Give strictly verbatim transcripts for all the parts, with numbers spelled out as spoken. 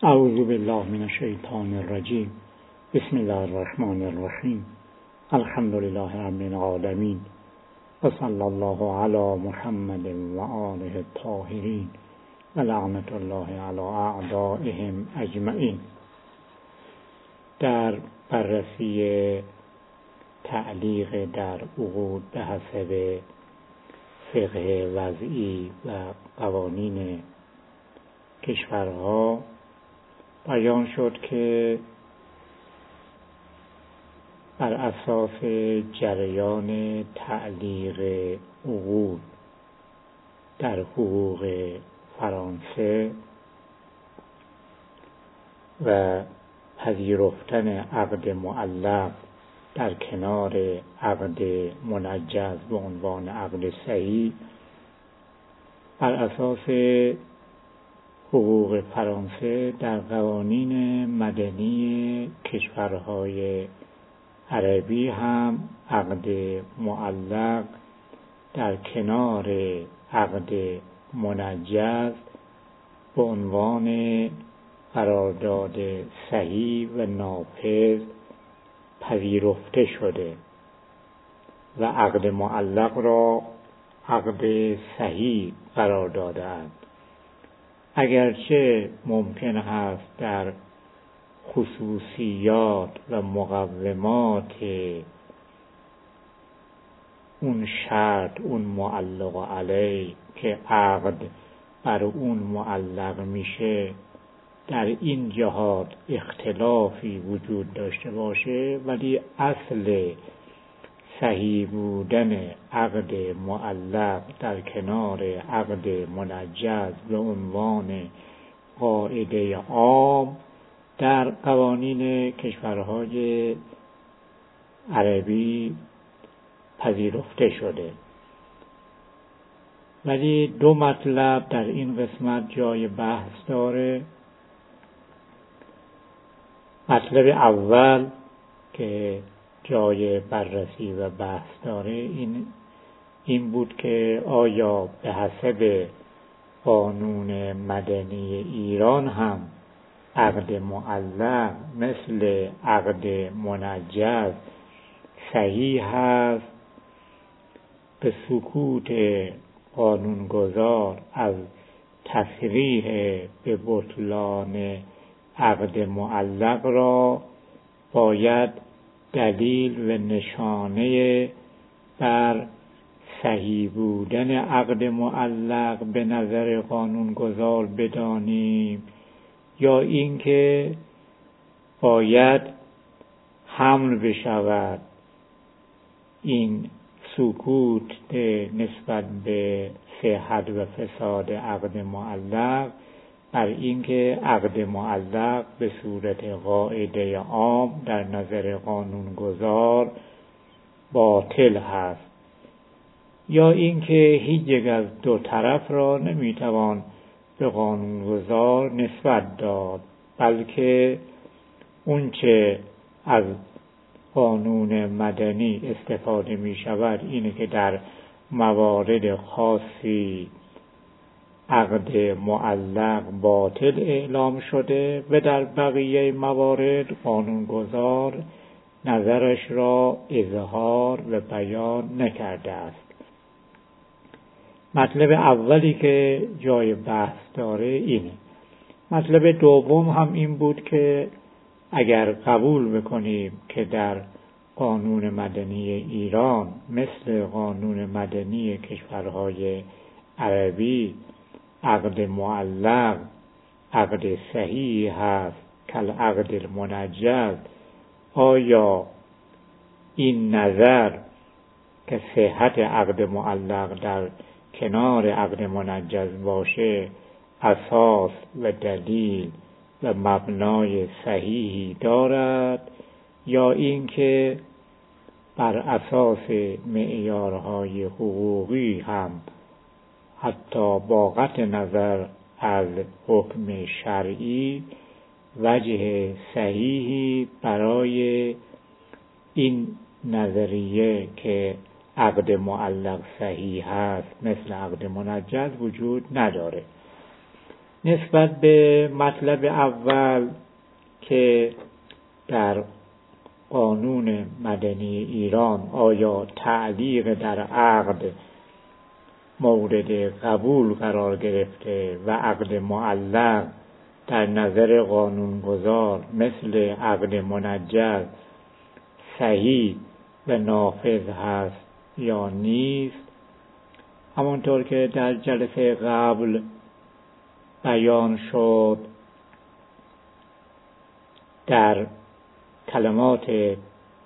اعوذ بالله من الشیطان الرجیم. بسم الله الرحمن الرحیم. الحمد لله رب العالمین و صلی الله علی محمد و آله الطاهرین و لعنت الله علی اعدائهم اجمعین. در بررسی تعلیق در عقود به حسب فقه وضعی و قوانین کشورها بیان شد که بر اساس جریان تعلیق عقود در حقوق فرانسه و پذیرفتن عقد معلق در کنار عقد منجز به عنوان عقد صحیح، بر اساس حقوق فرانسه در قوانین مدنی کشورهای عربی هم عقد معلق در کنار عقد منجز به عنوان قرارداد صحیح و نافذ پذیرفته شده و عقد معلق را عقد صحیح قرار داده‌اند. اگرچه ممکن است در خصوصیات و مقومات اون شرط، اون معلق علیه که عقد بر اون معلق میشه، در این جهات اختلافی وجود داشته باشه، ولی اصل صحیح بودن عقد معلق در کنار عقد منجز به عنوان قاعده عام در قوانین کشورهای عربی پذیرفته شده. ولی دو مطلب در این قسمت جای بحث داره. مطلب اول که جای بررسی و بحث داره این این بود که آیا به حسب قانون مدنی ایران هم عقد معلق مثل عقد منجز صحیح هست؟ به سکوت قانونگذار از تصریح به بطلان عقد معلق را باید دلیل و نشانه بر صحیح بودن عقد معلق به نظر قانونگذار بدانیم، یا اینکه باید حمل بشود این سکوت نسبت به صحت و فساد عقد معلق بر اینکه عقد معلق به صورت قاعده عام در نظر قانونگذار باطل هست، یا اینکه هیچ یک از دو طرف را نمیتوان به قانونگذار نسبت داد، بلکه اون چه از قانون مدنی استفاده می شود اینه که در موارد خاصی عقد معلق باطل اعلام شده و در بقیه موارد قانونگذار نظرش را اظهار و بیان نکرده است. مطلب اولی که جای بحث داره اینه. مطلب دوم هم این بود که اگر قبول بکنیم که در قانون مدنی ایران مثل قانون مدنی کشورهای عربی عقد معلق عقد صحیح هست کالعقد المنجز، آیا این نظر که صحت عقد معلق در کنار عقد منجز باشه اساس و دلیل و مبنای صحیحی دارد، یا اینکه بر اساس معیارهای حقوقی هم حتی با قطع نظر از حکم شرعی وجه صحیحی برای این نظریه که عقد معلق صحیح هست مثل عقد منجز وجود نداره. نسبت به مطلب اول که در قانون مدنی ایران آیا تعلیق در عقد مورد قبول قرار گرفته و عقد معلق در نظر قانونگذار مثل عقد منجز صحیح و نافذ هست یا نیست، همانطور که در جلسه قبل بیان شد در کلمات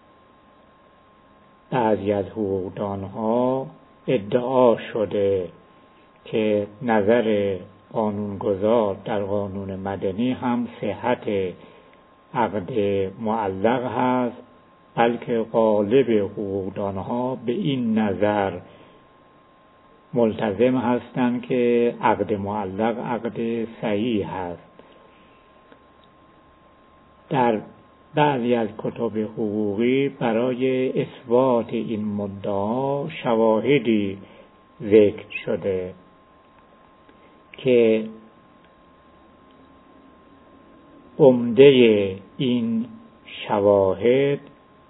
بعضی از حقوقدانها ادعا شده که نظر قانونگذار در قانون مدنی هم صحت عقد معلق هست، بلکه غالب حقوقدانها به این نظر ملتزم هستند که عقد معلق عقد صحیح هست. در بعضی از کتب حقوقی برای اثبات این مدعا شواهدی ذکر شده که عمده این شواهد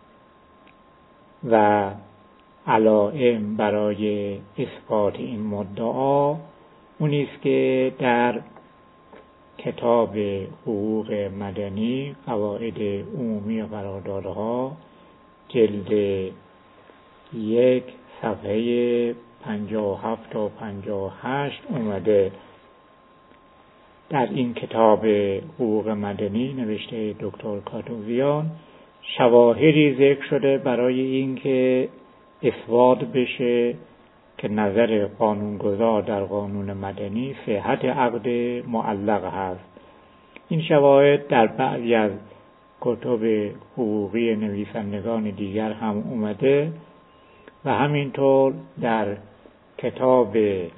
و علائم برای اثبات این مدعا اونی است که در کتاب حقوق مدنی قواعد عمومی قراردادها جلد یک صفحه پنجاه و هفت تا پنجاه و هشت اومده. در این کتاب حقوق مدنی نوشته دکتر کاتوزیان شواهدی ذکر شده برای اینکه اثبات بشه که نظر قانونگذار در قانون مدنی صحت عقد معلق هست. این شواهد در بعضی از کتب حقوقی نویسندگان دیگر هم اومده و همینطور در کتاب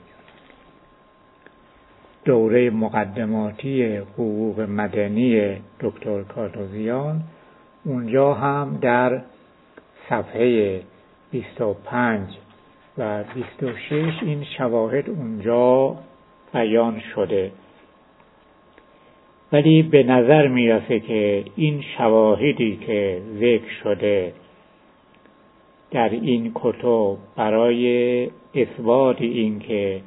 دوره مقدماتی حقوق مدنی دکتر کاتوزیان اونجا هم در صفحه بیست و پنج و بیست و شش این شواهد اونجا بیان شده. ولی به نظر میرسه که این شواهدی که ذکر شده در این کتب برای اثبات این که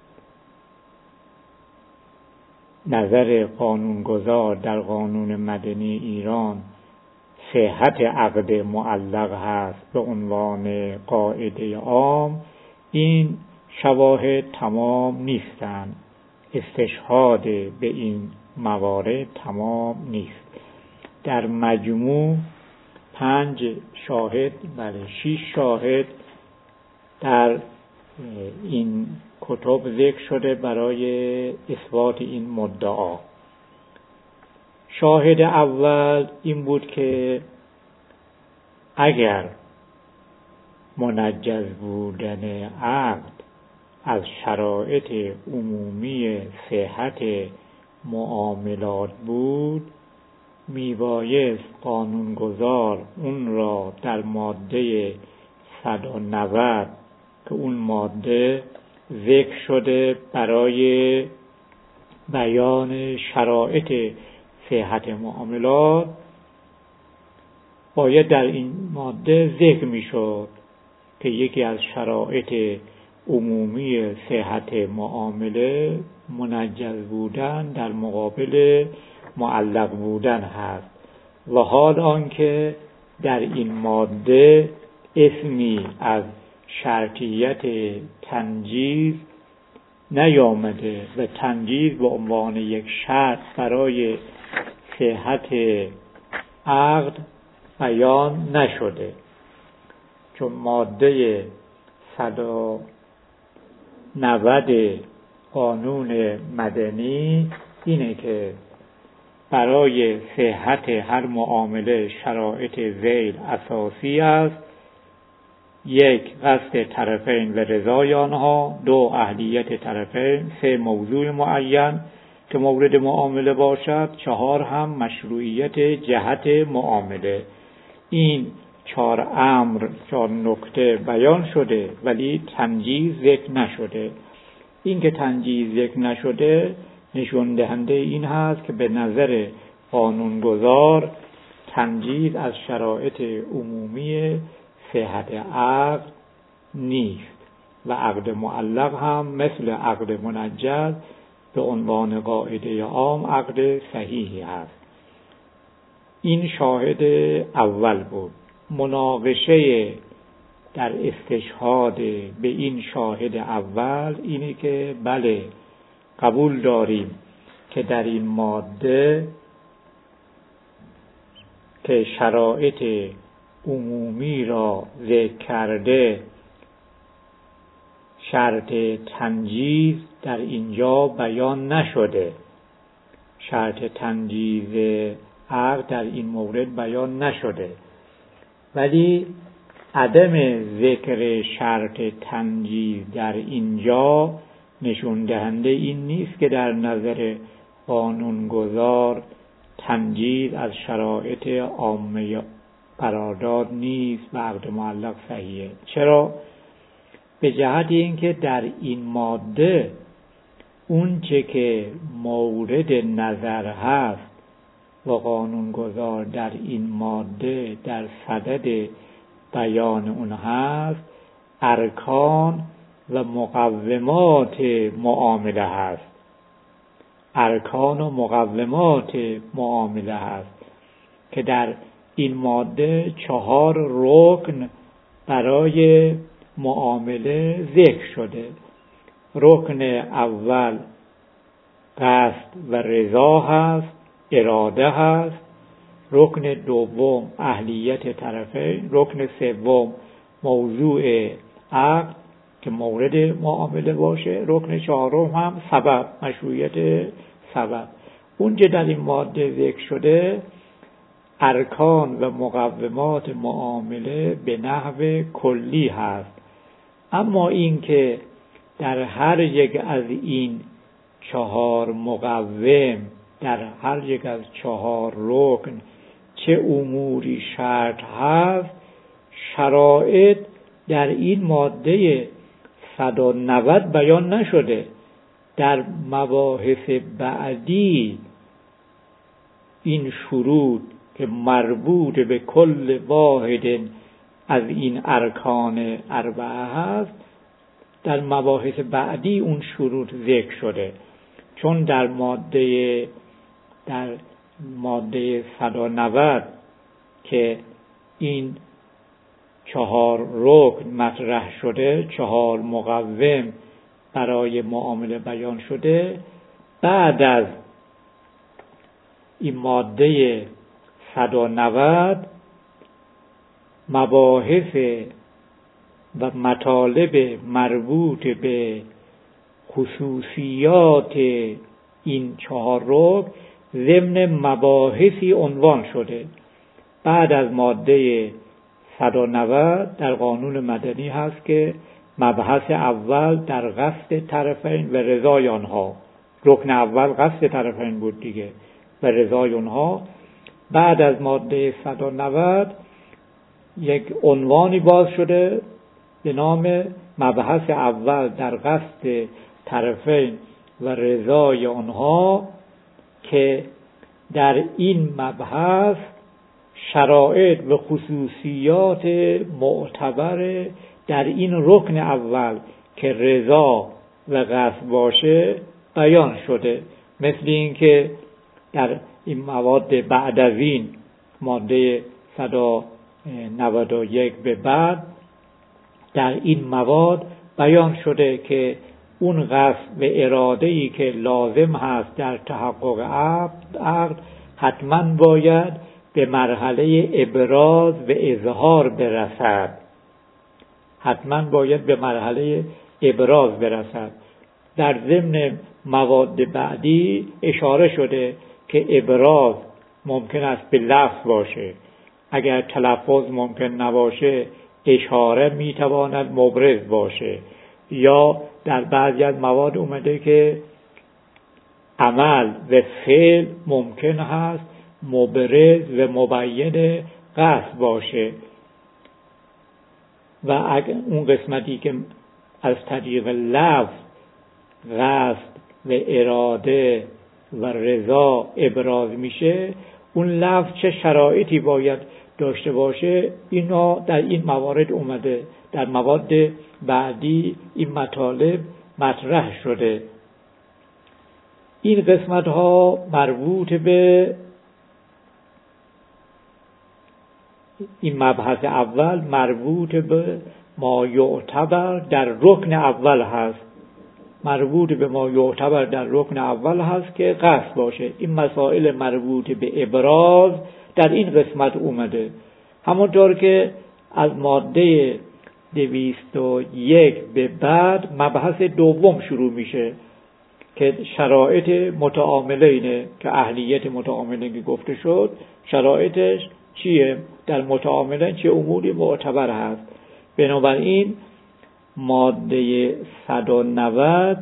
نظر قانونگذار در قانون مدنی ایران صحت عقد معلق هست به عنوان قاعده عام، این شواهد تمام نیستند. استشهاد به این موارد تمام نیست. در مجموع پنج شاهد بله شش شاهد در این کتب ذکر شده برای اثبات این مدعا. شاهد اول این بود که اگر منجز بودن عقد از شرایط عمومی صحت معاملات بود، میبایست قانونگذار اون را در ماده صد و نود که اون ماده ذکر شده برای بیان شرایط صحت معاملات، باید در این ماده ذکر میشد که یکی از شرایط عمومی صحت معامله منجز بودن در مقابل معلق بودن هست و حال آنکه در این ماده اسمی از شرطیت تنجیز نیامده و تنجیز به عنوان یک شرط برای صحت عقد بیان نشده، چون ماده صد و نود قانون مدنی اینه که برای صحت هر معامله شرایط ذیل اساسی است: یک، قصد طرفین و رضای آنها، دو، اهلیت طرفین، سه، موضوع معین که مورد معامله باشد، چهار، هم مشروعیت جهت معامله. این چهار امر، چهار نکته بیان شده ولی تنجیز ذکر نشده. این که تنجیز ذکر نشده نشون دهنده این هست که به نظر قانونگذار تنجیز از شرایط عمومی صحت عقد نیست و عقد معلق هم مثل عقد منجز به عنوان قاعده عام عقد صحیحی هست. این شاهد اول بود. مناقشه در استشهاد به این شاهد اول اینه که بله قبول داریم که در این ماده که شرایط عمومی را ذکر کرده شرط تنجیز در اینجا بیان نشده، شرط تنجیز عقد در این مورد بیان نشده، ولی عدم ذکر شرط تنجیز در اینجا نشون دهنده این نیست که در نظر قانونگذار تنجیز از شرایط عامه قرارداد نیست و عقد معلق صحیحه. چرا؟ به جهت اینکه در این ماده اون چه که مورد نظر هست و قانونگذار در این ماده در صدد بیان اون هست ارکان و مقومات معامله هست. ارکان و مقومات معامله هست که در این ماده چهار رکن برای معامله ذکر شده. رکن اول قصد و رضا هست، اراده هست. رکن دوم اهلیت طرفین. رکن سوم موضوع عقد که مورد معامله باشه. رکن چهارم هم سبب، مشروعیت سبب. اونجا در این ماده ذکر شده ارکان و مقومات معامله به نحو کلی هست. اما این که در هر یک از این چهار مقوم، در هر یک از چهار رکن چه اموری شرط هست، شرایط در این ماده صد و نود بیان نشده. در مباحث بعدی این شروط که مربوط به کل واحد از این ارکان اربعه هست، در مباحث بعدی اون شروط ذکر شده. چون در ماده در ماده صد و نود که این چهار رکن مطرح شده، چهار مقوم برای معامله بیان شده، بعد از این ماده صد و نود مباحث و مطالب مربوط به خصوصیات این چهار رکن ضمن مباحثی عنوان شده. بعد از ماده صد و نود در قانون مدنی هست که مبحث اول در قصد طرفین و رضای آنها. رکن اول قصد طرفین بود دیگه و رضای آنها. بعد از ماده صد و نود یک عنوانی باز شده به نام مبحث اول در قصد طرفین و رضای آنها که در این مبحث شرایط و خصوصیات معتبر در این رکن اول که رضا و قصد باشه بیان شده. مثل این که در این مواد بعد از این ماده صد و نود و یک به بعد در این مواد بیان شده که اون قصد و اراده‌ای که لازم هست در تحقق عقد عقد حتما باید به مرحله ابراز و اظهار برسد. حتما باید به مرحله ابراز برسد. در ضمن مواد بعدی اشاره شده که ابراز ممکن است به لفظ باشه. اگر تلفظ ممکن نباشه اشاره میتواند مبرز باشه. یا در بعضی از مواد اومده که عمل و فعل ممکن هست مبرز و مبین قصد باشه. و اگر اون قسمتی که از طریق لفظ قصد و اراده و رضا ابراز میشه، اون لفظ چه شرایطی باید داشته باشه، اینا در این موارد اومده. در مواد بعدی این مطالب مطرح شده. این قسمت ها مربوط به این مبحث اول مربوط به ما یعتبر در رکن اول هست. مربوط به ما یعتبر در رکن اول هست که قصد باشه. این مسائل مربوط به ابراز در این قسمت اومده. همونطور که از ماده دویست و یک به بعد مبحث دوم شروع میشه که شرایط متعاملینه، که اهلیت متعاملین که گفته شد شرایطش چیه؟ در متعاملین چه اموری معتبر هست. بنابراین ماده صد و نود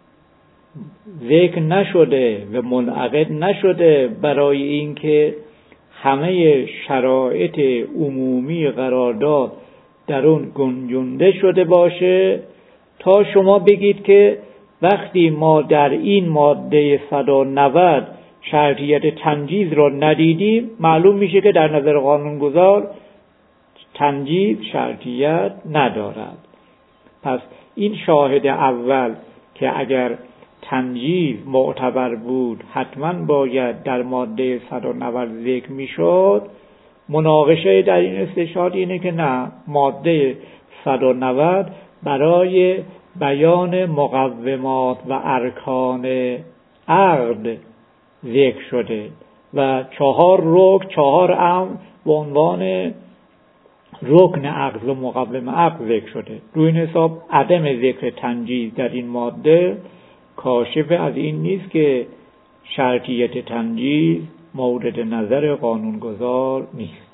ذکر نشده و منعقد نشده برای اینکه همه شرایط عمومی قرارداد در اون گنجونده شده باشه تا شما بگید که وقتی ما در این ماده صد و نود شرطیت تنجیز را ندیدیم، معلوم میشه که در نظر قانونگذار تنجیز شرطیت ندارد. پس این شاهد اول که اگر تنجیز معتبر بود حتما باید در ماده صد و نود ذکر میشد، مناقشه در این استشهاد اینه که نه، ماده صد و نود برای بیان مقومات و ارکان عقد ذکر شده و چهار رکن، چهار امر به عنوان رکن عقد و مقوم عقد ذکر شده. روی این حساب عدم ذکر تنجیز در این ماده کاشف از این نیست که شرطیت تنجیز مورد نظر قانونگذار نیست.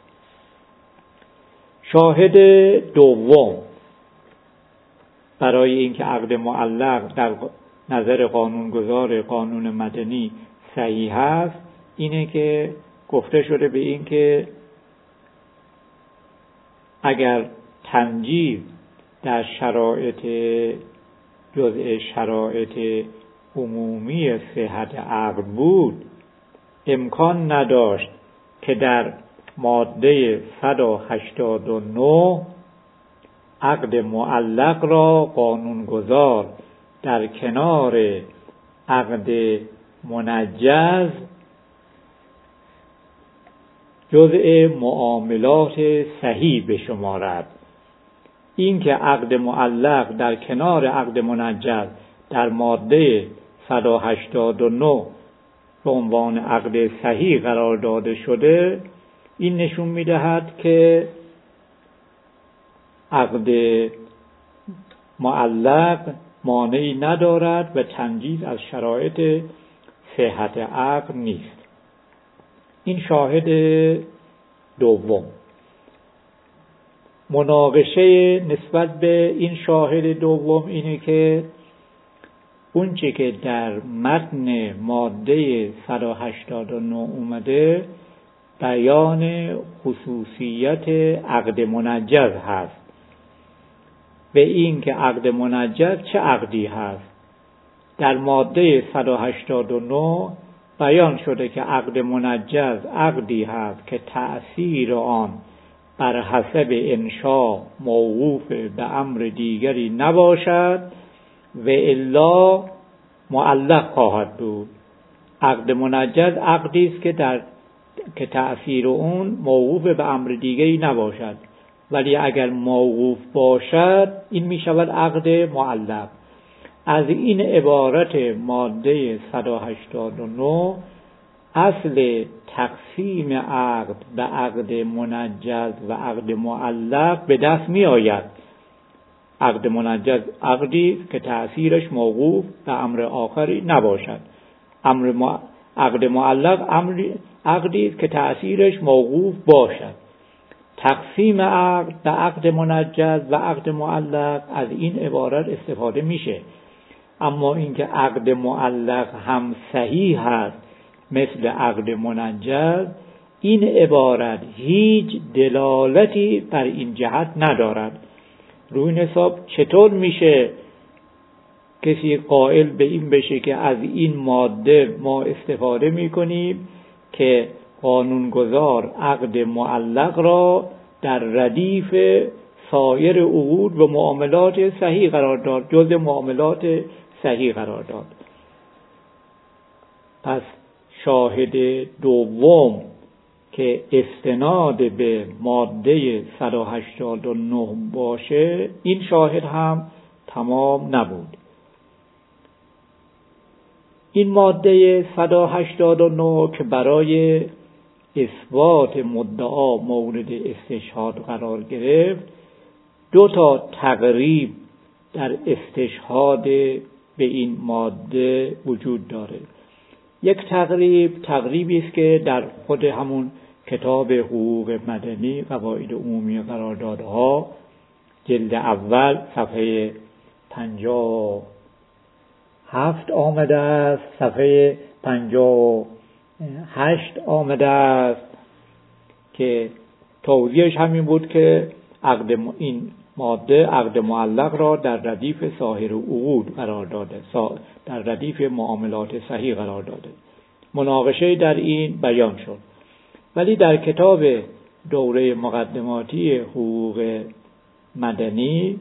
شاهد دوم برای اینکه عقد معلق در نظر قانونگذار قانون مدنی صحیح است اینه که گفته شده به این که اگر تنجیز در شرایط جزء شرایط عمومی صحت عقد بود، امکان نداشت که در ماده صد و هشتاد و نه عقد معلق را قانونگذار در کنار عقد منجز جزء معاملات صحیح بشمارد. این که عقد معلق در کنار عقد منجز در ماده صد و هشتاد و نه به عنوان عقد صحیح قرار داده شده، این نشون می‌دهد که عقد معلق مانعی ندارد و تنجیز از شرایط صحت عقد نیست. این شاهد دوم. مناقشه نسبت به این شاهد دوم اینه که اون چه که در متن ماده صد و هشتاد و نه اومده بیان خصوصیت عقد منجز هست و این که عقد منجز چه عقدی هست. در ماده صد و هشتاد و نه بیان شده که عقد منجز عقدی هست که تأثیر آن بر حسب انشاء موقوف به امر دیگری نباشد و الا معلق خواهد بود. عقد منجز عقدی است که در که تأثیر اون موقوف به امر دیگری نباشد، ولی اگر موقوف باشد این می شود عقد معلق. از این عبارت ماده صد و هشتاد و نه اصل تقسیم عقد به عقد منجز و عقد معلق به دست می آید. عقد منجز عقدی که تأثیرش موقوف به امر آخری نباشد. امر م... عقد معلق امر عقدی که تأثیرش موقوف باشد. تقسیم عقد به عقد منجز و عقد معلق از این عبارت استفاده میشه. اما اینکه عقد معلق هم صحیح هست مثل عقد منجز، این عبارت هیچ دلالتی بر این جهت ندارد. روی این حساب چطور میشه کسی قائل به این بشه که از این ماده ما استفاده میکنیم که قانونگذار عقد معلق را در ردیف سایر عقود و معاملات صحیح قرار داد، جزء معاملات صحیح قرار داد. پس شاهد دوم که استناد به ماده صد و هشتاد و نه باشه، این شاهد هم تمام نبود. این ماده صد و هشتاد و نه که برای اثبات مدعا مورد استشهاد قرار گرفت، دو تا تقریب در استشهاد به این ماده وجود داره. یک تقریب تقریبی است که در خود همون کتاب حقوق مدنی قواعد عمومی قراردادها جلد اول صفحه پنجاه و هفت آمده است، صفحه پنجاه و هشت آمده است که توضیحش همین بود که عقد این ماده عقد معلق را در ردیف سایر عقود قرار داده، در ردیف معاملات صحیح قرار داده. مناقشه در این بیان شد. ولی در کتاب دوره مقدماتی حقوق مدنی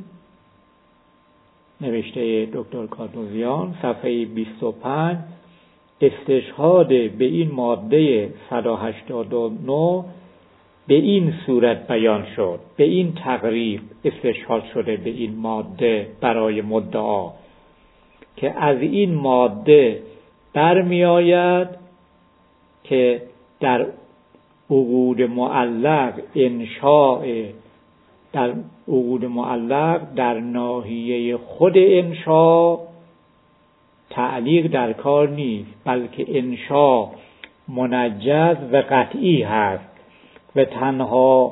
نوشته دکتر کاتوزیان صفحه بیست و پنج استشهاد به این ماده صد و هشتاد و نه به این صورت بیان شد، به این تقریب استشهاد شده به این ماده برای مدعا که از این ماده برمی آید که در عقود معلق انشاء در عقود معلق در ناحیه خود انشاء تعلیق در کار نیست، بلکه انشاء منجز و قطعی هست و تنها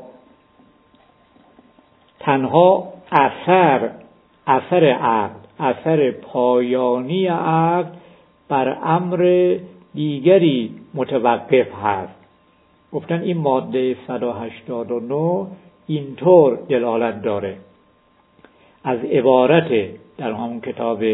تنها اثر اثر عقد اثر پایانی عقد بر امر دیگری متوقف هست. گفتن این ماده صد و هشتاد و نه اینطور دلالت داره از عبارت در همون کتاب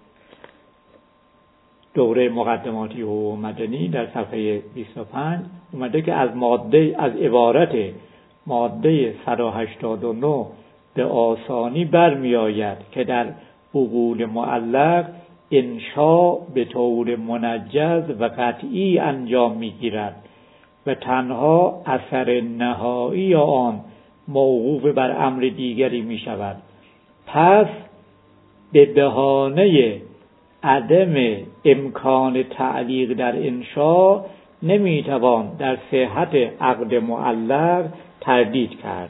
دوره مقدماتی حقوق مدنی در صفحه بیست و پنج اومده که از ماده از عبارت ماده صد و هشتاد و نه به آسانی برمی آید که در عقود معلق انشاء به طور منجز و قطعی انجام می گیرد و تنها اثر نهایی آن موقوف بر امر دیگری می شود. پس به بهانه عدم امکان تعلیق در انشاء نمی توان در صحت عقد معلق تردید کرد.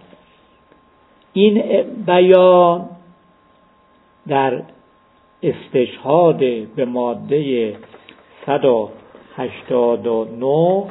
این بیان در استشهاد به ماده صد و هشتاد و نه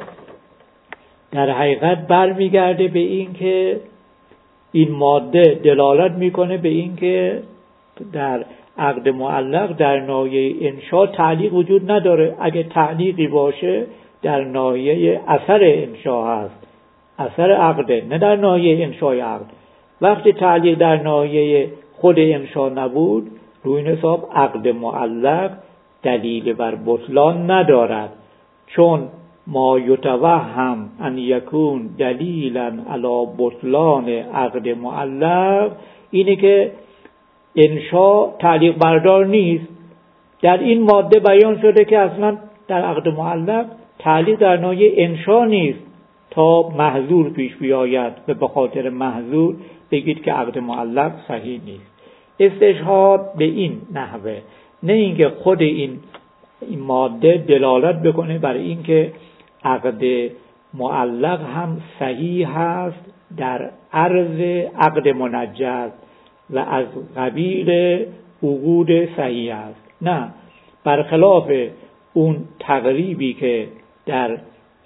در حقیقت برمیگرده به این که این ماده دلالت میکنه به این که در عقد معلق در ناحیه انشاء تعلیق وجود نداره. اگه تعلیقی باشه در ناحیه اثر انشاء هست، اثر عقده، نه در ناحیه انشاء عقد. وقتی تعلیق در ناحیه خود انشاء نبود، روی این حساب عقد معلق دلیل بر بطلان ندارد، چون ما یتوهم ان یکون دلیلا علی بطلان عقد معلق اینه که انشاء تعلیق بردار نیست. در این ماده بیان شده که اصلا در عقد معلق تعلیق در ناحیه انشاء نیست تا محظور پیش بیاید و به خاطر محظور بگید که عقد معلق صحیح نیست. استشهاد به این نحوه، نه اینکه خود این این ماده دلالت بکنه بر اینکه عقد معلق هم صحیح هست در عرض عقد منجز و از قبیل عقود صحیح است. نه، برخلاف اون تقریبی که در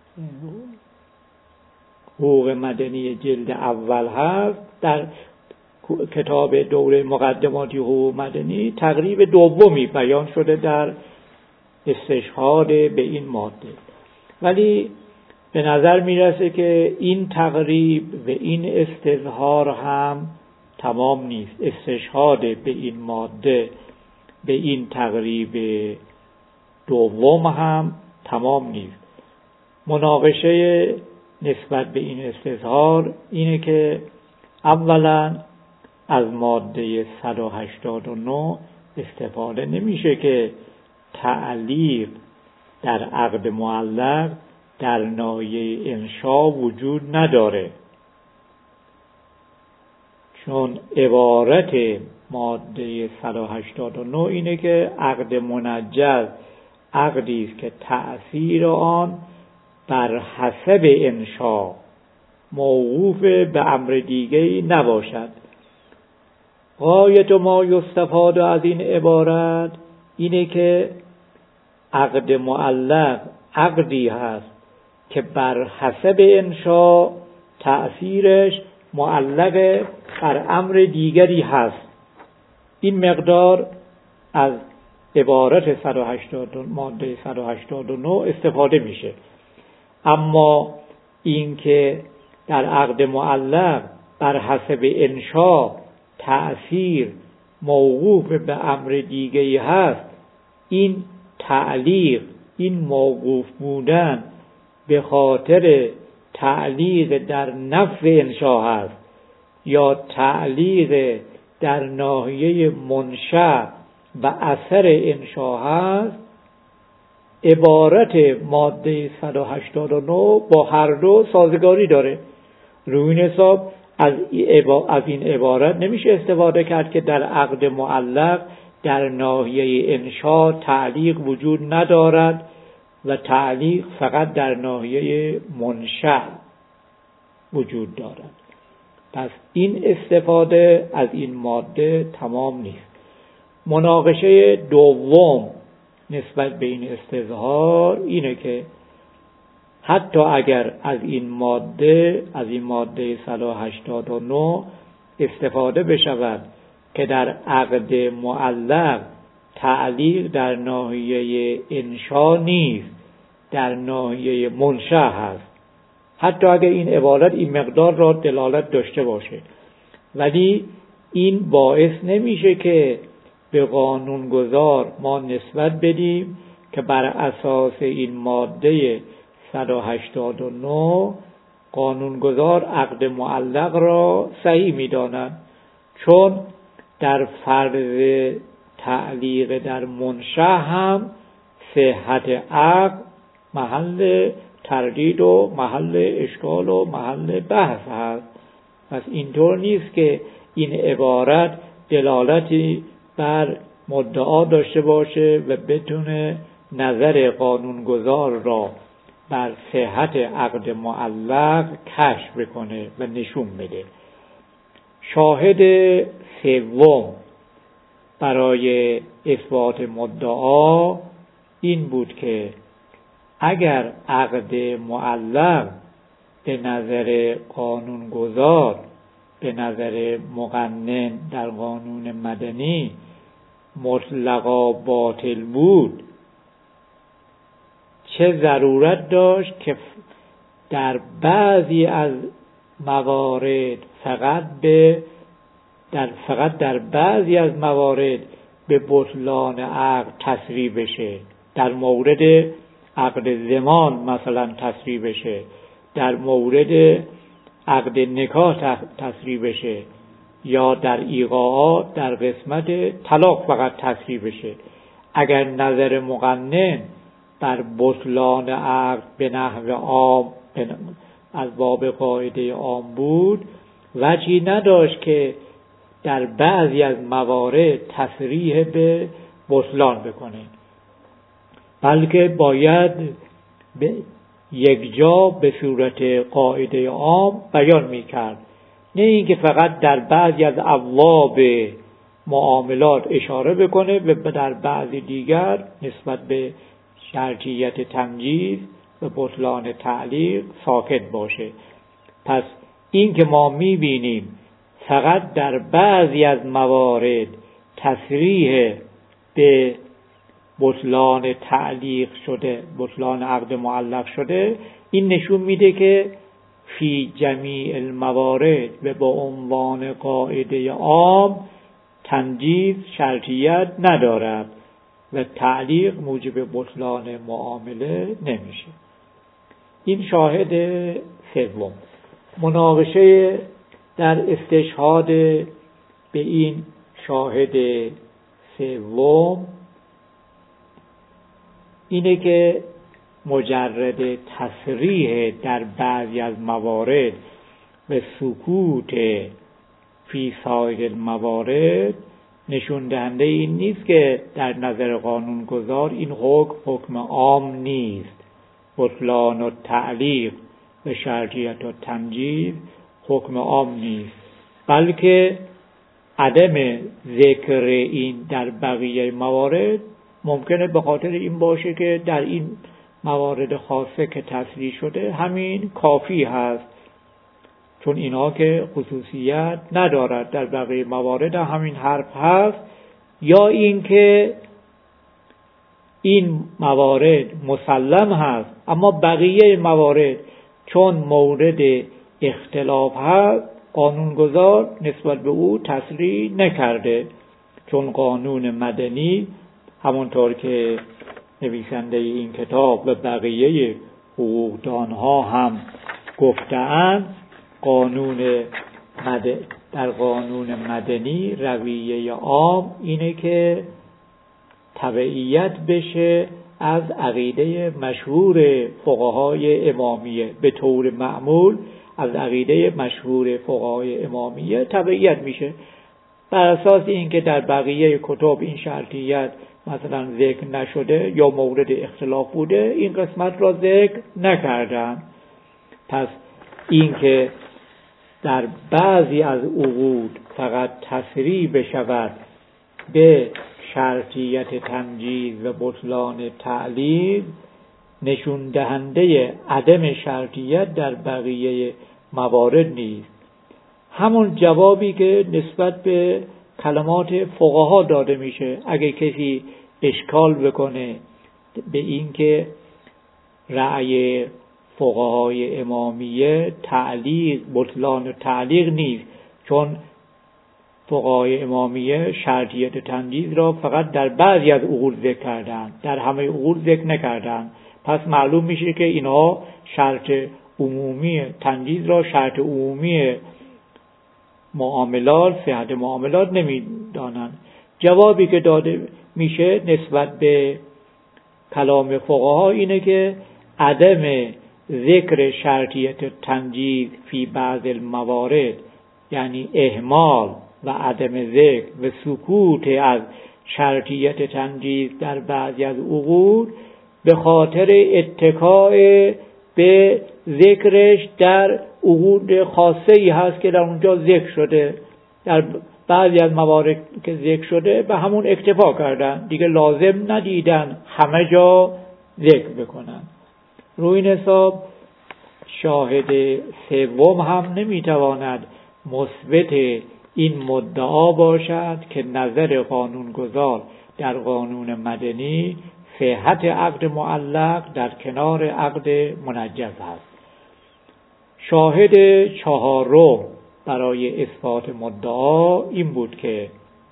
حقوق مدنی جلد اول هست، در کتاب دوره مقدماتی حقوق مدنی تقریب دومی بیان شده در استشهاد به این ماده. ولی به نظر میرسه که این تقریب و این استظهار هم تمام نیست. استشهاد به این ماده به این تقریب دوم هم تمام نیست. مناقشه نسبت به این استظهار اینه که اولا از ماده صد و هشتاد و نه استفاده نمیشه که تعلیق در عقد معلق در ناحیه انشا وجود نداره، چون عبارت ماده صد و هشتاد و نه اینه که عقد منجز عقدی است که تأثیر آن بر حسب انشا موقوف به امر دیگری نباشد. غایت ما یستفاد از این عبارت اینه که عقد معلق عقدی هست که بر حسب انشا تأثیرش معلق بر امر دیگری هست. این مقدار از عبارت صد و هشتاد ماده صد و هشتاد و نه استفاده میشه. اما این که در عقد معلق بر حسب انشا تأثیر موقوف به امر دیگری هست، این تعلیق، این موقوف بودن به خاطر تعلیق در نفس انشا هست یا تعلیق در ناحیه منشأ و اثر انشا هست، عبارت ماده صد و هشتاد و نه با هر دو سازگاری داره. روی این حساب از این عبارت نمیشه استفاده کرد که در عقد معلق در ناحیه انشا تعلیق وجود ندارد و تعلیق فقط در ناحیه منشأ وجود دارد. پس این استفاده از این ماده تمام نیست. مناقشه دوم نسبت به این استظهار اینه که حتی اگر از این ماده از این ماده صد و هشتاد و نه استفاده بشود که در عقد معلق تعلیق در ناحیه انشا نیست، در ناحیه منشأ هست، حتی اگر این عبارت این مقدار را دلالت داشته باشه، ولی این باعث نمیشه که به قانونگذار ما نسبت بدیم که بر اساس این ماده صد و هشتاد و نه قانونگذار عقد معلق را صحیح می‌داند، چون در فرض تعلیق در منشأ هم صحت عقد محل تردید و محل اشکال و محل بحث هست. پس اینطور نیست که این عبارت دلالتی بر مدعا داشته باشه و بتونه نظر قانونگذار را بر صحت عقد معلق کشف بکنه و نشون بده. شاهد سوم برای اثبات مدعا این بود که اگر عقد معلق به نظر قانونگذار، به نظر مقنن در قانون مدنی مطلقا باطل بود، چه ضرورت داشت که در بعضی از موارد فقط به در فقط در بعضی از موارد به بطلان عقد تصریح بشه. در مورد عقد ضمان مثلا تصریح بشه، در مورد عقد نکاح تصریح بشه، یا در ایقاعات در قسمت طلاق فقط تصریح بشه. اگر نظر مقنن بر بطلان عقد به نحو عام از باب قاعده عام بود، وجهی نداشت که در بعضی از موارد تصریح به بطلان بکنه، بلکه باید به یک جا به صورت قاعده عام بیان میکرد، نه اینکه فقط در بعضی از ابواب معاملات اشاره بکنه و در بعضی دیگر نسبت به شرطیت تمجیز و بطلان تعلیق ساکت باشه. پس این که ما میبینیم فقط در بعضی از موارد تصریح به بطلان تعلیق شده، بطلان عقد معلق شده، این نشون میده که فی جمیع الموارد و با عنوان قاعده عام تنجیز شرطیت ندارد و تعلیق موجب بطلان معامله نمیشه. این شاهد سوم. مناقشه در استشهاد به این شاهد سوم اینه که مجرد تصریح در بعضی از موارد به سکوت فی سایر الموارد نشون دهنده این نیست که در نظر قانونگذار این حکم حکم عام نیست. بطلان و تعلیق و شرطیت و تمجید حکم عام نیست، بلکه عدم ذکر این در بقیه موارد ممکنه به خاطر این باشه که در این موارد خاصه که تصریح شده همین کافی هست، چون اینا که خصوصیت ندارد، در بقیه موارد همین حرف هست. یا این که این موارد مسلم هست اما بقیه موارد چون مورد اختلاف هست قانونگذار نسبت به او تصریح نکرده، چون قانون مدنی همونطور که نویسنده این کتاب و بقیه حقوقدانها هم گفته‌اند، قانون مد... در قانون مدنی رویه عام اینه که تبعیت بشه از عقیده مشهور فقهای امامیه. به طور معمول از عقیده مشهور فقهای امامیه تبعیت میشه، بر اساس اینکه در بقیه کتب این شرطیت مثلا ذکر نشده یا مورد اختلاف بوده، این قسمت را ذکر نکردن. پس اینکه در بعضی از عقود فقط تصریح بشود به شرطیت تمجیز و بطلان تعلیق نشون دهنده عدم شرطیت در بقیه موارد نیست. همون جوابی که نسبت به کلمات فقها داده میشه. اگه کسی اشکال بکنه به این که رأی فقهای امامیه تعلیق بطلان و تعلیق نیست، چون فقهای امامیه شرطیت تمجیز را فقط در بعضی از عقود ذکر کردن، در همه عقود ذکر نکردن. پس معلوم میشه که اینها شرط عمومی تمجیز را شرط عمومی معاملات صحت معاملات نمیدانند. جوابی که داده میشه نسبت به کلام فقها اینه که عدم ذکر شرطیت تمجیز فی بعض الموارد، یعنی اهمال و عدم ذکر و سکوت از شرطیت تمجیز در بعضی از عقود به خاطر اتکاء به ذکرش در عقود خاصه ای هست که در اونجا ذکر شده. در بعضی از موارد که ذکر شده به همون اکتفا کردن، دیگه لازم ندیدن همه جا ذکر بکنن. روی این حساب شاهد سوم هم نمیتواند مثبت این مدعا باشد که نظر قانونگذار در قانون مدنی صحت عقد معلق در کنار عقد منجز است. شاهد چهارم برای اثبات مدعا این بود که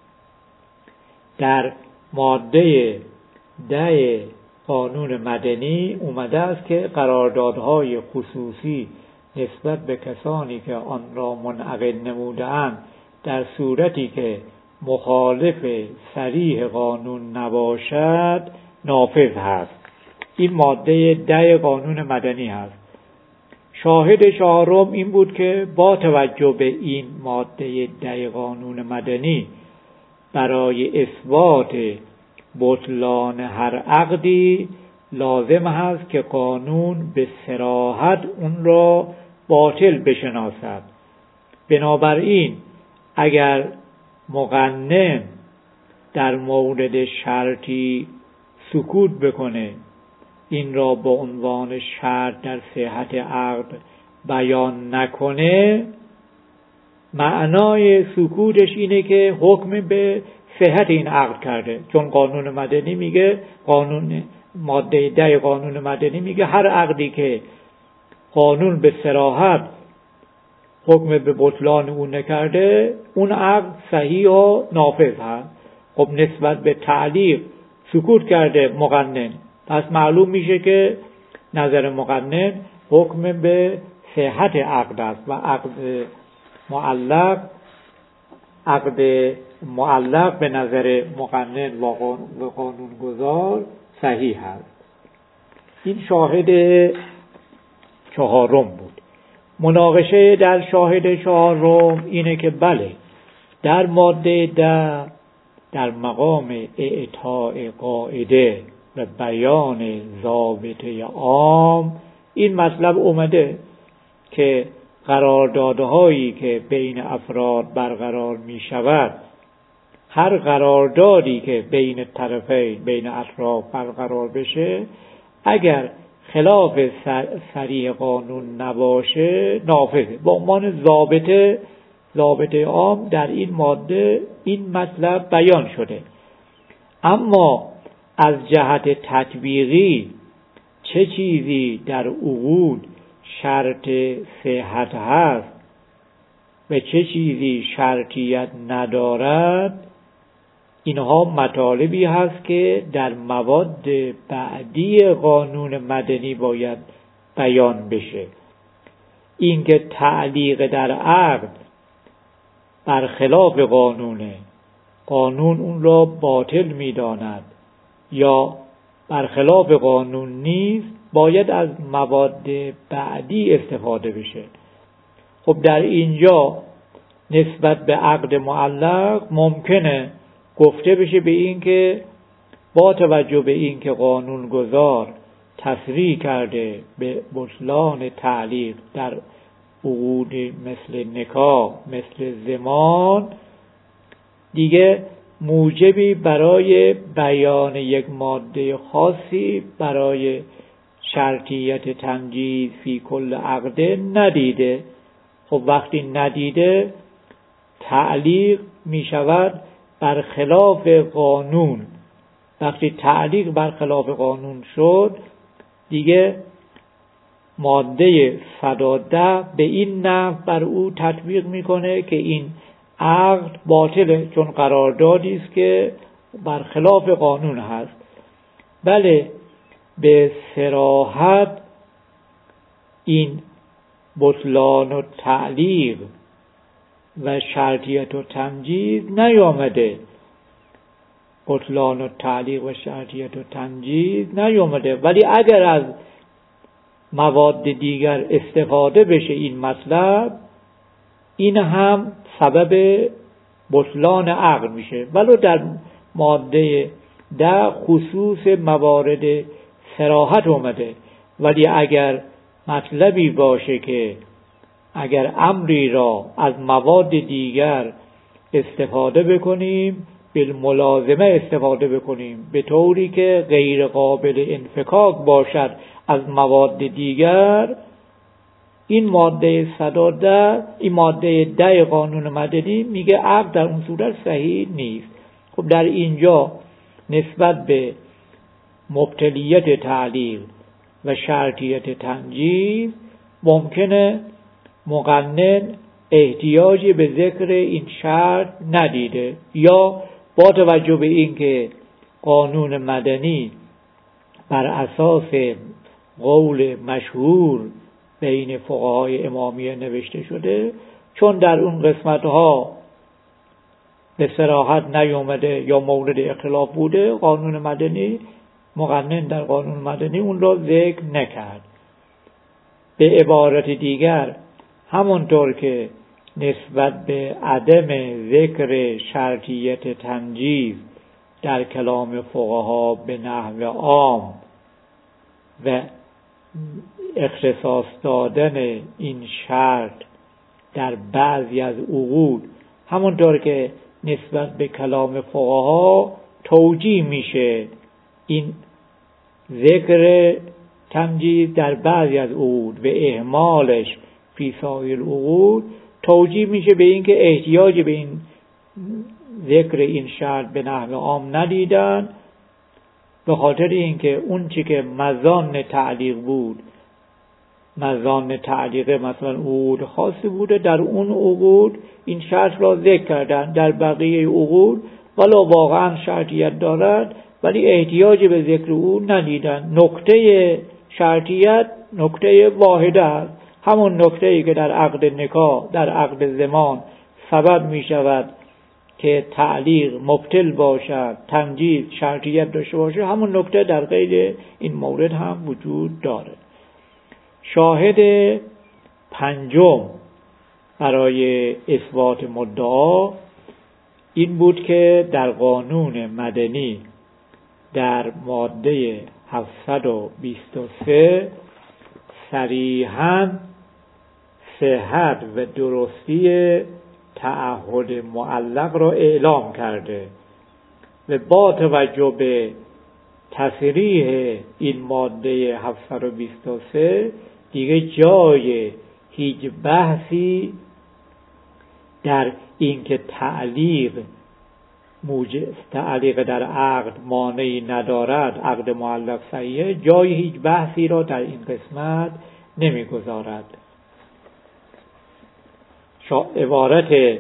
در ماده ده قانون مدنی اومده است که قراردادهای خصوصی نسبت به کسانی که آن را منعقد نموده‌اند در صورتی که مخالف صریح قانون نباشد نافذ هست. این ماده ده قانون مدنی هست. شاهد چهارم این بود که با توجه به این ماده ده قانون مدنی برای اثبات بطلان هر عقدی لازم هست که قانون به صراحت اون را باطل بشناسد. بنابراین اگر مقنن در مورد شرطی سکوت بکنه، این را به عنوان شرط در صحت عقد بیان نکنه، معنای سکوتش اینه که حکم به صحت این عقد کرده. چون قانون مدنی میگه، قانون ماده ده قانون مدنی میگه هر عقدی که قانون به صراحت حکم به بطلان او نکرده، اون عقد صحیح و نافذ هست. خب نسبت به تعلیق سکوت کرده مقنن، پس معلوم میشه که نظر مقنن حکم به صحت عقد است و عقد معلق عقد معلق به نظر مقنن و قانونگذار صحیح است. این شاهد چهارم بود. مناقشه در شاهد چهارم اینه که بله، در ماده ده در مقام اعطاء قاعده و بیان ضابطه عام این مطلب اومده که قراردادهایی که بین افراد برقرار می شود، هر قراردادی که بین طرفین بین اطراف برقرار بشه، اگر خلاف صریح قانون نباشه نافذه. به عنوان ضابطه ضابطه عام در این ماده این مطلب بیان شده. اما از جهت تطبیقی چه چیزی در عقود شرط صحت هست و چه چیزی شرطیت ندارد، اینها مطالبی هست که در مواد بعدی قانون مدنی باید بیان بشه. اینکه تعلیق در عقد برخلاف قانونه، قانون اون را باطل می‌داند یا برخلاف قانون نیست، باید از مواد بعدی استفاده بشه. خب در اینجا نسبت به عقد معلق ممکنه گفته بشه به این که با توجه به این که قانون گذار تصریح کرده به بطلان تعلیق در عقود مثل نکاح، مثل زمان، دیگه موجبی برای بیان یک ماده خاصی برای شرطیت تمجیز فی کل عقده ندیده. خب وقتی ندیده، تعلیق می شود برخلاف قانون. وقتی تعلیق برخلاف قانون شد، دیگه ماده صد و ده به این نحو بر او تطبیق میکنه که این عقد باطله، چون قراردادی است که برخلاف قانون هست. بله، به صراحت این بطلان و تعلیق و شرطیت و تمجیز نیامده. بطلان و تعلیق و شرطیت و تمجیز نیامده، ولی اگر از مواد دیگر استفاده بشه این مطلب، این هم سبب بطلان عقد میشه. ولو در ماده ده خصوص موارد صراحت اومده، ولی اگر مطلبی باشه که اگر امری را از مواد دیگر استفاده بکنیم، بالملازمه استفاده بکنیم به طوری که غیر قابل انفکاک باشد از مواد دیگر، این ماده صد و ده، این ماده ده قانون مدنی میگه عقد در اون صورت صحیح نیست. خب در اینجا نسبت به مبتلیت تعلیق و شرطیت تمجیز ممکنه مقنن احتیاجی به ذکر این شرط ندیده، یا با توجه به اینکه قانون مدنی بر اساس قول مشهور بین فقهای امامیه نوشته شده، چون در اون قسمتها به صراحت نیومده یا مورد اختلاف بوده، قانون مدنی مقنن در قانون مدنی اون را ذکر نکرد. به عبارت دیگر، همونطور که نسبت به عدم ذکر شرطیت تمجیز در کلام فقها به نحو عام و اختصاص دادن این شرط در بعضی از عقود، همونطور که نسبت به کلام فقها توجیه میشه این ذکر تمجیز در بعضی از عقود و اهمالش فی سایر العقود، توجیه میشه به اینکه احتیاج به این ذکر این شرط به نحو عام ندیدن، به خاطر اینکه اون چی که مظان تعلیق بود مظان تعلیقه مثلا عقود خاصی بوده، در اون عقود این شرط را ذکر کردن، در بقیه عقود ولی واقعا شرطیت دارد ولی احتیاجی به ذکر او ندیدن. نکته شرطیت نکته واحده است، همون نکته‌ای که در عقد نکاح در عقد زمان سبب می شود که تعلیق مبطل باشد، تمجید شرطیت داشته باشه، همون نکته در غیر این مورد هم وجود داره. شاهد پنجم برای اثبات مدعا این بود که در قانون مدنی در ماده هفتصد و بیست و سه صریحاً صحت و درستی تعهد معلق را اعلام کرده و با توجه به تصریح این ماده هفتصد و بیست و سه دیگه جای هیچ بحثی در اینکه تعلیق موجب تعلیق در عقد مانعی ندارد، عقد معلق صحیحه، جای هیچ بحثی را در این قسمت نمیگذارد. عبارت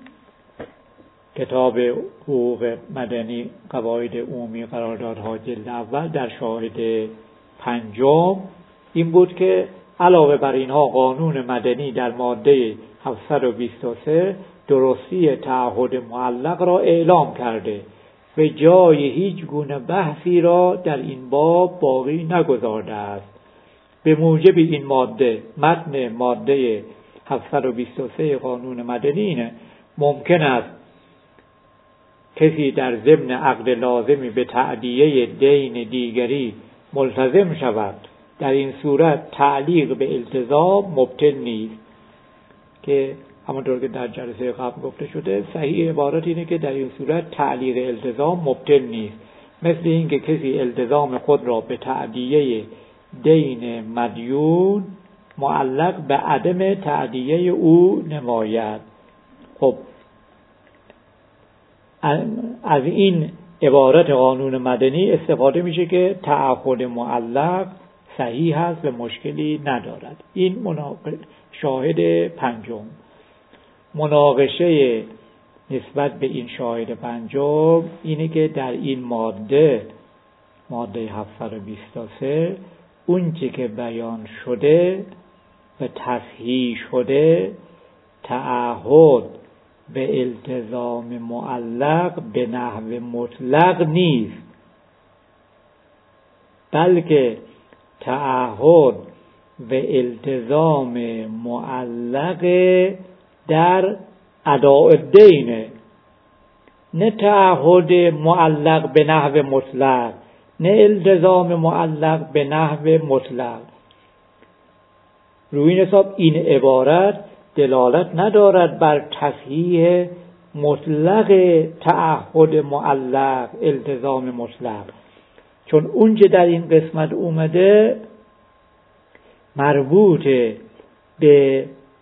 کتاب حقوق مدنی قواعد عمومی قراردادها جلد اول در شاهد پنجم این بود که علاوه بر اینها قانون مدنی در ماده هفتصد و بیست و سه درستی تعهد معلق را اعلام کرده و جای هیچ گونه بحثی را در این باب باقی نگذارده است. به موجب این ماده، متن ماده هفتصد و بیست و سه قانون مدنی اینه: ممکن است کسی در ضمن عقد لازمی به تأدیه دین دیگری ملتزم شود، در این صورت تعلیق به التزام مبطل نیست، که همونطور که در جلسه قبل گفته شده صحیح عبارت اینه که در این صورت تعلیق التزام مبطل نیست، مثل این که کسی التزام خود را به تأدیه دین مدیون معلق به عدم تأدیه او نماید. خب از این عبارت قانون مدنی استفاده میشه که تعهد معلق صحیح هست و مشکلی ندارد. این مناقشه شاهد پنجم. مناقشه نسبت به این شاهد پنجم اینه که در این ماده ماده هفتصد و بیست و سه اون چه که بیان شده و تصحیح شده تعهد به التزام معلق به نحو مطلق نیست، بلکه تعهد به التزام معلق در اداء الدین، نه تعهد معلق به نحو مطلق، نه التزام معلق به نحو مطلق. روی این حساب این عبارت دلالت ندارد بر تصحیح مطلق تعهد معلق، التزام مطلق، چون اونچه در این قسمت اومده مربوط به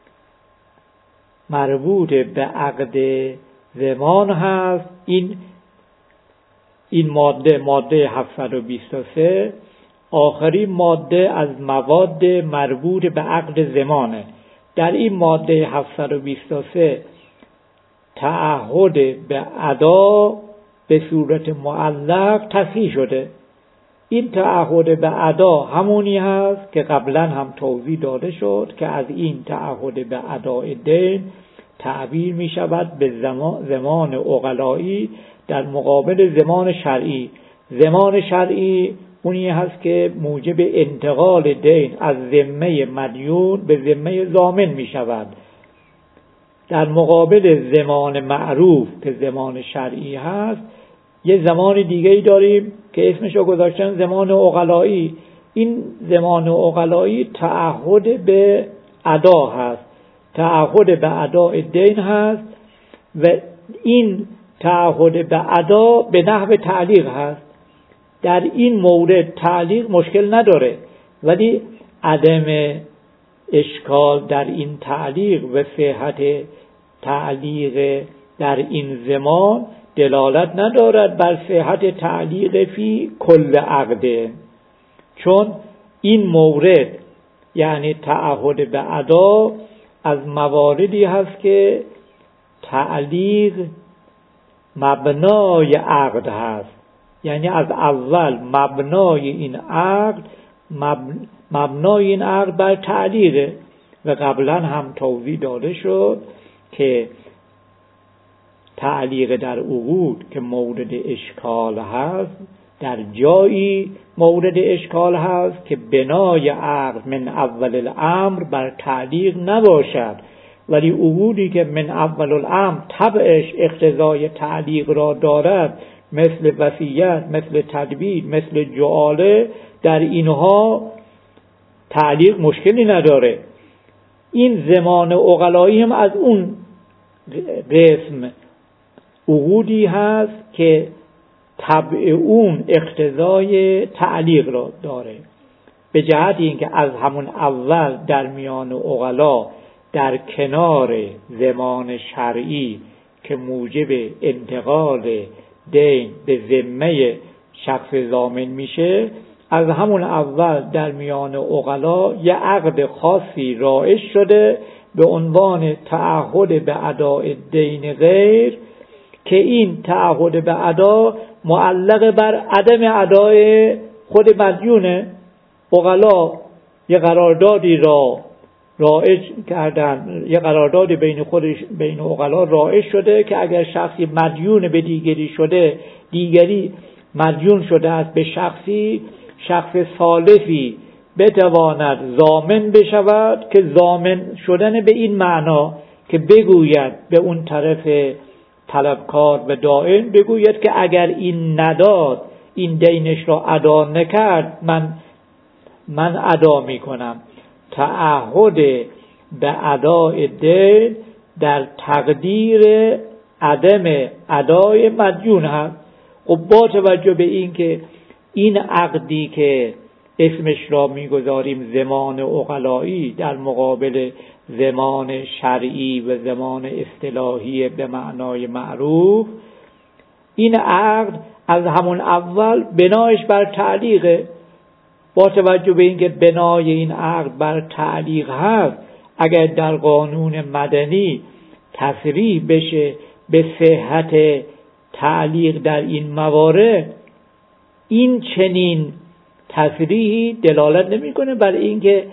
مربوط به عقد زمان هست. این این ماده ماده هفتصد و بیست و سه آخرین ماده از مواد مربوط به عقد زمانه. در این ماده هفتصد و بیست و سه تعهد به ادا به صورت معلق تصحیح شده. این تعهد به ادا همونی هست که قبلا هم توضیح داده شد که از این تعهد به ادای دین تعبیر می شود به زمان, زمان عقلایی در مقابل زمان شرعی. زمان شرعی اونی هست که موجب انتقال دین از ذمه مدیون به ذمه ضامن می شود. در مقابل زمان معروف که زمان شرعی هست یه زمان دیگه ای داریم که اسمشو گذاشتن زمان عقلایی. این زمان عقلایی تعهد به ادا هست، تعهد به اداء دین هست و این تعهد به ادا به نحو تعلیق هست. در این مورد تعلیق مشکل نداره، ولی عدم اشکال در این تعلیق و صحت تعلیق در این زمان دلالت ندارد بر صحت تعلیق فی کل عقد، چون این مورد یعنی تعهد به ادا از مواردی هست که تعلیق مبنای عقد هست، یعنی از اول مبنای این عقد مبنای این عقد بر تعلیقه و قبلا هم توضیح داده شد که تعلیق در عقود که مورد اشکال هست، در جایی مورد اشکال هست که بنای عقد من اول الامر بر تعلیق نباشد، ولی عقودی که من اول الامر طبعش اقتضای تعلیق را دارد، مثل وصیت، مثل تدبیر، مثل جعاله، در اینها تعلیق مشکلی نداره. این ضمان عقلایی هم از اون قسم عقودی هست که طبع اون اقتضای تعلیق را داره، به جهت اینکه از همون اول در میان عقلا در کنار ضمان شرعی که موجب انتقال دین به ذمه شخص ضامن میشه، از همون اول در میان عقلا یه عقد خاصی رایج شده به عنوان تعهد به اداء دین غیر، که این تعهد به ادا معلق بر عدم ادای خود مدیونه. عقلا یه قراردادی را رایج کردن، یه قرارداد بین خودش بین عقلا رایج شده که اگر شخصی مدیون به دیگری شده، دیگری مدیون شده است به شخصی، شخص ثالثی بتواند ضامن بشود، که ضامن شدن به این معنا که بگوید به اون طرف طلبکار و دائن بگوید که اگر این نداد، این دینش را ادا نکرد، من من ادا میکنم. تعهد به ادای دین در تقدیر عدم ادای مدیون هست. خب با توجه به این که این عقدی که اسمش را میگذاریم ضمان عقلایی در مقابل ضمان شرعی و ضمان اصطلاحی به معنای معروف، این عقد از همون اول بنایش بر تعلیقه. با توجه به اینکه بنای این عقد بر تعلیق هست، اگر در قانون مدنی تصریح بشه به صحت تعلیق در این موارد، این چنین تصریحی دلالت نمیکنه بر اینکه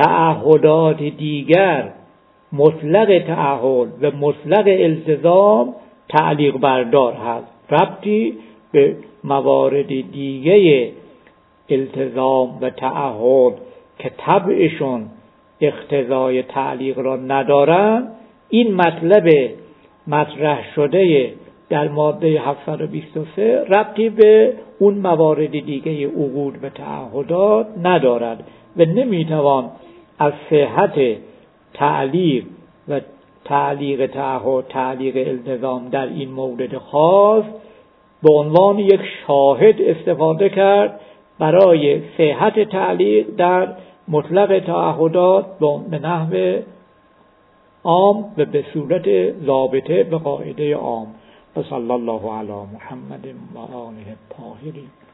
تعهدات دیگر مطلق تعهد و مطلق التزام تعلیق بردار هست، ربطی به موارد دیگه التزام و تعهد که طبعشون اقتضای تعلیق را ندارن. این مطلب مطرح شده در ماده هفتصد و بیست و سه ربطی به اون موارد دیگه عقود و تعهدات ندارد و نمیتوان از صحت تعلیق و تعلیق تعهد، تعلیق التزام در این مورد خاص به عنوان یک شاهد استفاده کرد برای صحت تعلیق در مطلق تعهدات به نحو عام و به صورت ضابطه به قاعده عام. و صلی الله علی محمد و آله الطاهرین.